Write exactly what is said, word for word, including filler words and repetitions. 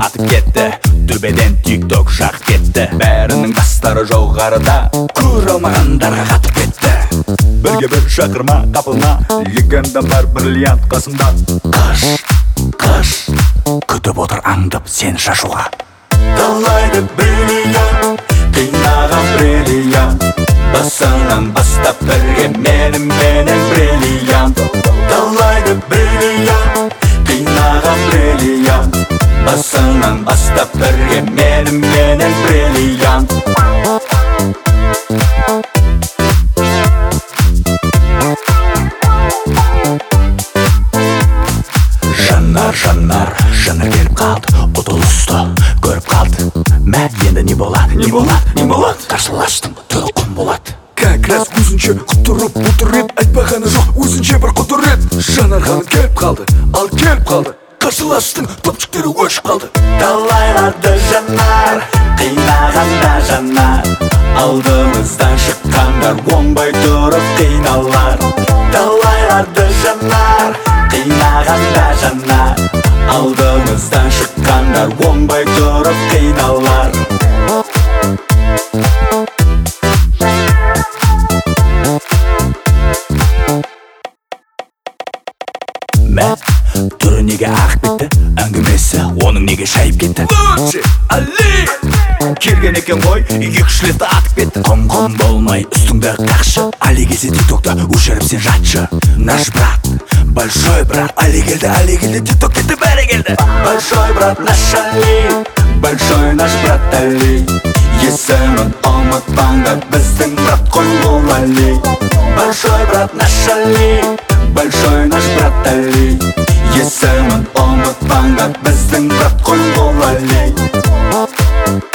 атып кетті. Төбеден тик-ток шақ кетті. Бәрінің бастары жоғарыда, көре алмағандарға қатып кетті. Бірге бір шақырма қапына, легенда бар бриллиант қасында. Қыш, қыш, күтіп отыр аңдып сен шашуға. Талайды бриллиант, қинаған бриллиант, басынан бастап бірге менің менің бриллиант. Талайды бриллиант, қинаған бриллиант, басынан бастап бірге менің менің бриллиант. Жанар, жанар, жанар келіп қалды, ұтылысты көріп қалды. Мә, енді не болады, не болады, не болады? Қарсыластың түлі құм болады. Как раз өзінше құтырып бұтыр ет, айтпағаны жоқ өзінше бір құтыр ет. Жанар ханым келіп қалды, ал келіп қалды, қарсыластың топчықтері өшіп қалды. Талайларды жанар, қинағанда жанар, алдымыздан шыққандар оңбай тұрып қиналар. Талайларды жанар, қинағанда жанар, алдымыздан шыққандар оңбай тұрып қиналар. Мә, түрі неге ағып кетті, әңгімесі оның неге шайып кетті. Лучше, Али! Келген екен ғой, екі кішілетті атып кетті. Құм-құм болмай үстіңді қақшы, Али келсе тик-токта өшіріп сен жатшы. Наш брат, большой брат, Али келді, Али келді, тик-ток кетті, бәрі келді. Большой брат наш Али, большой наш брат Али, есімін ұмытпаңдар, біздің брат қой ол Али. Большой брат наш Али, большой наш брат Али, есімін ұмытпаңдар, біздің брат қой ол Али.